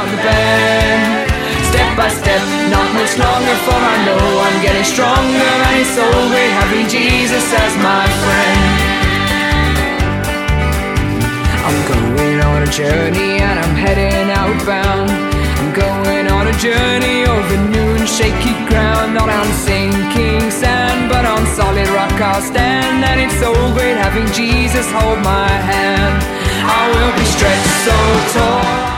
around the bend. Step by step, not much longer, for I know I'm getting stronger, and it's so great having Jesus as my friend. I'm going on a journey and I'm heading outbound. I'm going on a journey over new and shaky ground. Not on sinking sand, but on solid rock I'll stand. And it's so great having Jesus hold my hand. I will be stretched so tall.